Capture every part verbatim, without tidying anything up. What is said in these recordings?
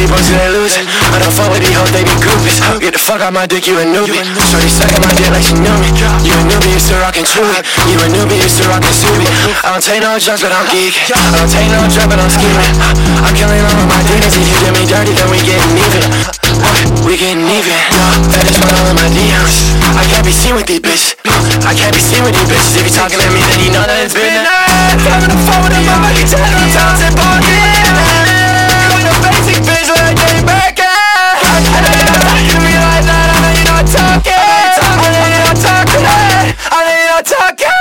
these boys they lose. I don't fuck with these hoes, they be groupies. Get the fuck out my dick, you a newbie. Shorty sucking my dick like she knew me. You a newbie, used to rockin' Chewy. You a newbie, used to rockin' Subi. I don't take no drugs, but I'm geek. I don't take no drugs, but I'm scheming. I'm killing all of my demons. If you get me dirty, then we getting even. We getting even. That is one all of my D Ms. I can't be seen with these bitches. I can't be seen with these bitches. If you talking to me, then you know that it's business. I'm on the phone with a motherfucking ten times and barking. Call a basic bitch like they back at. I know you're not talking to me like that. I know you're not talking. I know you're not talking. I know you're not talking.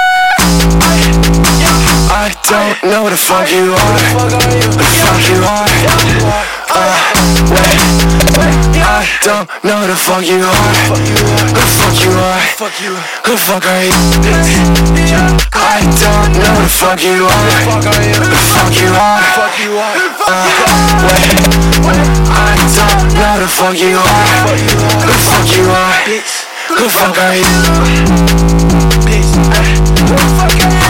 I don't know what the fuck you are. What the fuck you are. Uh, wait, I don't know who the fuck you are. Who the fuck you are. Who the fuck are you? I don't know who the fuck you are. Who the fuck you are. Uh, wait, I don't know who the fuck you are. Who the fuck you are. Who the fuck are you? Who the fuck are you?